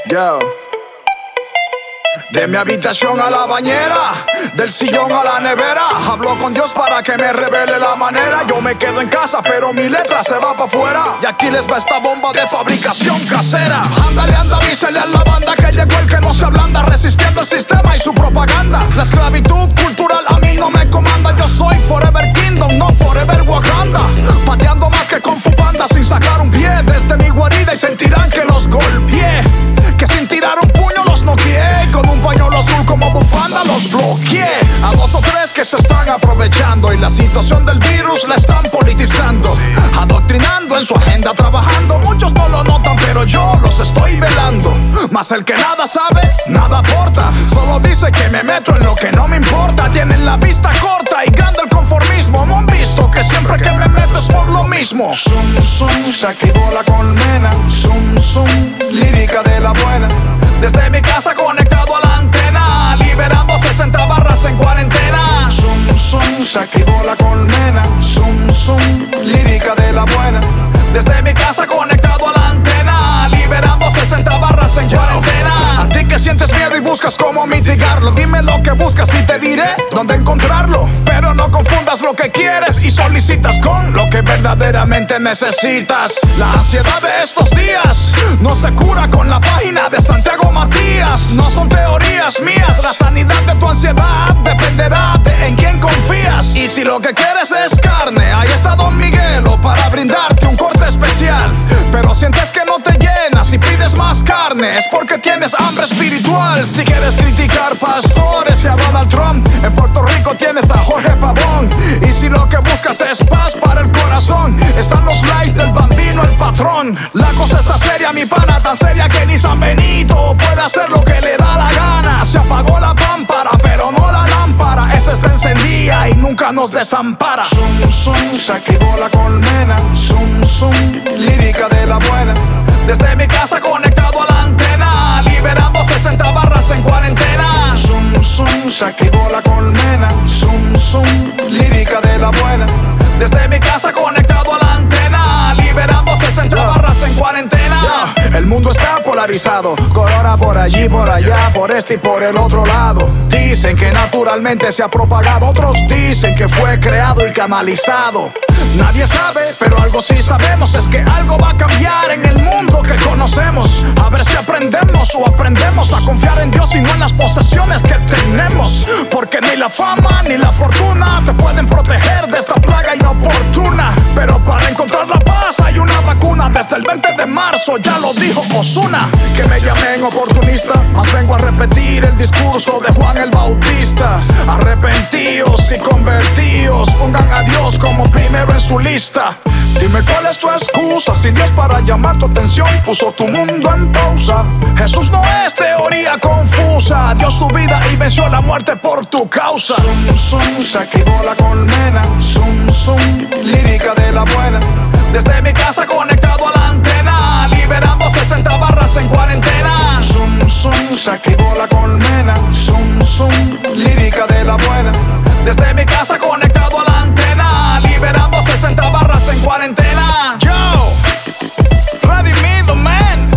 Yo. De mi habitación a la bañera, del sillón a la nevera, hablo con Dios para que me revele la manera. Yo me quedo en casa, pero mi letra se va pa' afuera. Y aquí les va esta bomba de fabricación casera. Ándale, anda, avísale a la banda que llegó el que no se ablanda, resistiendo el sistema y su propaganda. La esclavitud cultural a mí no me comanda. Yo soy Forever Kingdom, no Forever Wakanda. Pateando más que con Fupanda, sin sacar un pie desde mi guarida, y sentirán que los golpeé, que sin tirar un puño los noqueé. Con un pañuelo azul como bufanda los bloqueé. A dos o tres que se están aprovechando, y la situación del virus la están politizando, adoctrinando en su agenda, trabajando. Muchos no lo notan, pero yo los estoy velando. Mas el que nada sabe, nada aporta. Solo dice que me meto en lo que no me importa. Tienen la vista corta y grande el conformismo. No han visto que siempre que me meto es por lo mismo. Zum, zum, se activó la colmena. Zum, zum, lírica de la buena. Desde mi casa conectado a la antena, liberando 60 barras en cuarentena. Zum, zum, se activó la colmena. Zum, zum, lírica de la buena. Desde mi casa conectado a la antena, liberando 60 barras en cuarentena. A ti que sientes miedo y buscas cómo mitigarlo, dime lo que buscas y te diré dónde encontrarlo. Pero no confundas lo que quieres y solicitas con lo que verdaderamente necesitas. La ansiedad de estos días no se cura con la página de Santiago Matías. No son teorías mías, la sanidad de tu ansiedad dependerá de en quién confías. Y si lo que quieres es carne, ahí está Don Miguelo para brindarte un corte especial. Pero sientes que no te llenas y pides más carne, es porque tienes hambre espiritual. Si quieres criticar pastores y a Donald Trump, en Puerto Rico tienes a Jorge Pavón. Y si lo que buscas es paz para el corazón, están los likes del Bambino, el patrón. La cosa está seria, mi pana, tan seria que ni San Benito puede hacer lo que le da la gana. Se apagó la pámpara, pero no la lámpara. Esa está encendida y nunca nos desampara. Zum, zum, se activó la colmena. Zum, zum, lírica de la buena. Desde mi casa conectado a la antena, liberando 60 barras en cuarentena. Zum, zum, se activó la colmena. Zum, zum, lírica de la buena. Desde mi casa conectado a la antena, liberando 60 barras en cuarentena. El mundo está polarizado, corona por allí, por allá, por este y por el otro lado. Dicen que naturalmente se ha propagado, otros dicen que fue creado y canalizado. Nadie sabe, pero algo sí sabemos, es que algo va a cambiar en el mundo que conocemos. A ver si aprendemos o aprendemos a confiar en Dios y no en las posesiones que tenemos. Porque ni la fama ni la fortuna te pueden proteger de esta plaga inoportuna. Pero para encontrar la paz hay una vacuna. Desde el 20 de marzo ya lo dijo Ozuna. Que me llamen oportunista, mas vengo a repetir el discurso de Juan el Bautista. Arrepentíos y convertíos, pongan a Dios como primero en su lista. Dime cuál es tu excusa, si Dios para llamar tu atención puso tu mundo en pausa. Jesús no es teoría confusa, dio su vida y venció la muerte por tu causa. Zum, zum, se activó la colmena. Zum, zum, lírica de la buena. Desde mi casa conectado a la antena, liberando 60 barras en cuarentena. Zum, zum, se activó la colmena. Zum, zum, lírica de la buena. Desde mi casa conectado a la antena, liberando 60 barras en cuarentena. Yo, Redimido, man.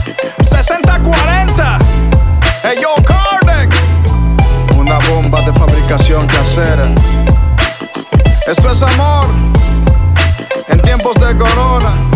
60-40. Hey, yo, Kardec. Una bomba de fabricación casera. Esto es amor en tiempos de corona.